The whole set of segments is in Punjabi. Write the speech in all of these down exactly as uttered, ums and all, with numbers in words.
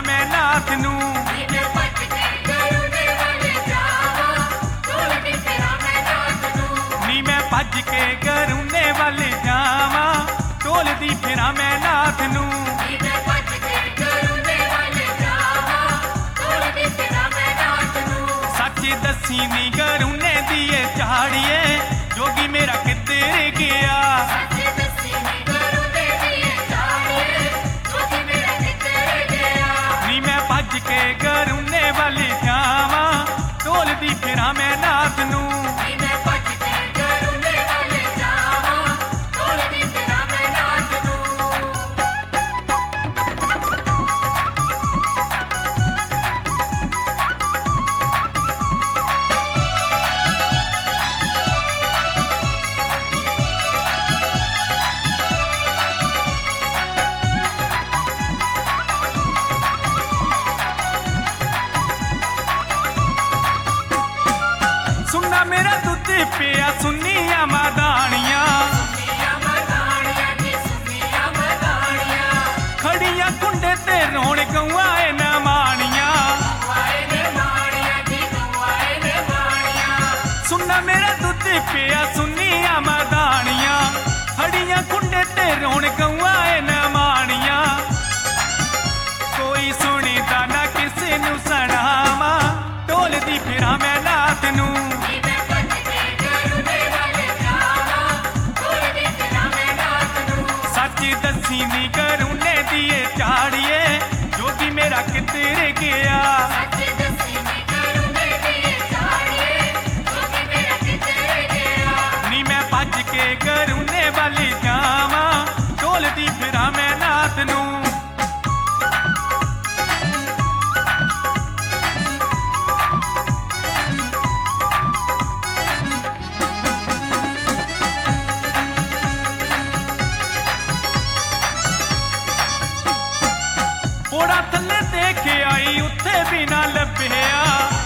ਫਿਰਾਂ ਮੈਂ ਨਾਥ ਨੂੰ। ਨੀ ਮੈਂ ਭੱਜ ਕੇ ਗਰੂਨੇ ਵੱਲ ਜਾਵਾਂ ਢੋਲਦੀ ਫਿਰਾਂ ਮੈਂ ਨਾਥ ਨੂੰ। ਸੱਚ ਦੱਸੀ ਨੀ ਗਰੂਨੇ ਦੀ ਏ ਝਾੜੀਏ ਜੋਗੀ ਮੇਰਾ ਕਿੱਧਰ ਗਿਆ। ਨੀ ਮੈਂ ਭੱਜ ਕੇ ਗਰੂਨੇ ਵੱਲ ਜਾਵਾਂ ਢੋਲਦੀ ਫਿਰਾਂ ਮੈਂ ਨਾਥ ਨੂੰ। ਸੁਣਨਾ ਮੇਰਾ ਦੁੱਧ ਪਿਆ ਸੁੰਨੀਆਂ ਮਦਾਣੀਆਂ ਖੜੀਆਂ ਕੁੰਡੇ ਤੇ ਰੋਣ ਗਊਆਂ ਏ ਨਾ ਮਾਣੀਆਂ। ਸੁਣਨਾ ਮੇਰਾ ਦੁੱਧ ਪਿਆ ਸੁੰਨੀਆਂ ਮਦਾਣੀਆਂ ਖੜੀਆਂ ਕੁੰਡੇ ਤੇ ਰੋਣ ਗਊਆਂ ਏ ਨਾ ਮਾਣੀਆਂ। ਕੋਈ ਸੁਣੀਦਾ ਨਾ ਕਿਸੇ ਨੂੰ ਸੁਣਾਵਾਂ ਢੋਲਦੀ ਫਿਰਾਂ ਮੈਂ ਨਾਥ ਨੂੰ। ਦੱਸੀ ਨੀ ਗਰੂਨੇ ਦੀ ਏ ਝਾੜੀਏ ਜੋਗੀ ਮੇਰਾ ਕਿੱਧਰ ਗਿਆ। ਨੀ ਮੈਂ ਭੱਜ ਕੇ ਗਰੂਨੇ ਵੱਲ ਜਾਵਾਂ ਢੋਲਦੀ ਫਿਰਾਂ ਮੈਂ ਨਾਥ ਨੂੰ। ਪੋੜਾ ਥੱਲੇ ਦੇਖ ਆਈ ਉੱਥੇ ਵੀ ਨਾ ਲੱਭਿਆ।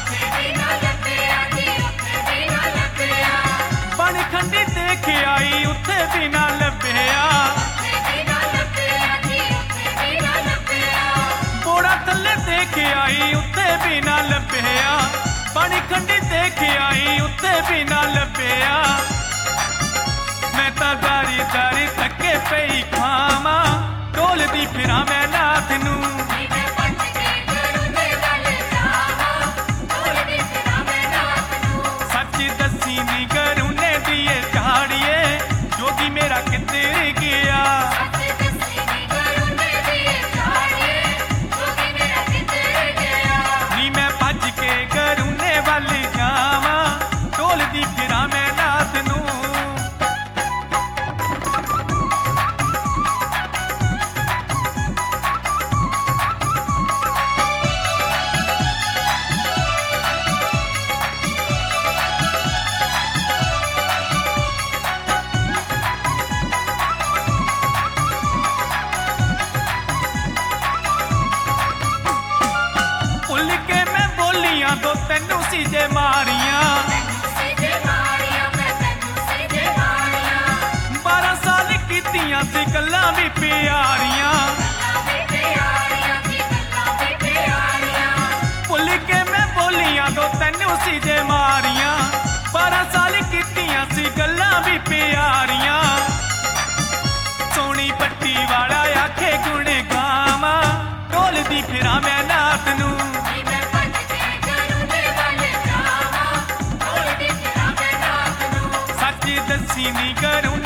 ਬਣ ਖੰਡੀ ਦੇਖ ਆਈ ਉੱਥੇ ਵੀ ਨਾ ਲੱਭਿਆ। ਪੋੜਾ ਥੱਲੇ ਦੇਖ ਆਈ ਉੱਥੇ ਵੀ ਨਾ ਲੱਭਿਆ। ਬਣ ਖੰਡੀ ਦੇਖ ਆਈ ਉੱਥੇ ਵੀ ਨਾ ਲੱਭਿਆ। ਮੈਂ ਤਾਂ ਦਾਰੀ ਦਾਰੀ ਥੱਕੇ ਪਈ ਖਾਵਾਂ ਢੋਲਦੀ ਫਿਰਾਂ ਮੈਂ ਨਾਥ ਨੂੰ। ਸੱਚ ਦੱਸੀ ਨੀ ਗਰੂਨੇ ਦੀ ਏ ਝਾੜੀਏ ਜੋਗੀ ਮੇਰਾ ਕਿੱਧਰ ਗਿਆ। ਨੀ ਮੈਂ ਭੱਜ ਕੇ ਗਰੂਨੇ ਵੱਲ ਜਾਵਾਂ ਢੋਲਦੀ ਫਿਰਾਂ ਮੈਂ ਨਾਥ ਨੂੰ। ਦੋ ਤੈਨੂੰ ਸੀ ਜੇ ਮਾਰੀਆਂ ਬਾਰਾਂ ਸਾਲ ਕੀਤੀਆਂ ਸੀ ਗੱਲਾਂ ਵੀ ਪਿਆਰੀਆਂ। ਭੁੱਲ ਕੇ ਮੈਂ ਬੋਲੀਆਂ ਦੋ ਤੈਨੂੰ ਸੀ ਜੇ ਮਾਰੀਆਂ ਬਾਰਾਂ ਸਾਲ ਕੀਤੀਆਂ ਸੀ ਗੱਲਾਂ ਵੀ ਪਿਆਰੀਆਂ। ਸੋਹਣੀ ਪੱਟੀ ਵਾਲਾ ਆਖੇ ਗੁਣ ਗਾਵਾਂ ਢੋਲਦੀ ਫਿਰਾਂ ਮੈਂ ਨਾਥ ਨੂੰ। ਦੱਸੀ ਨੀ ਗਰੂਨੇ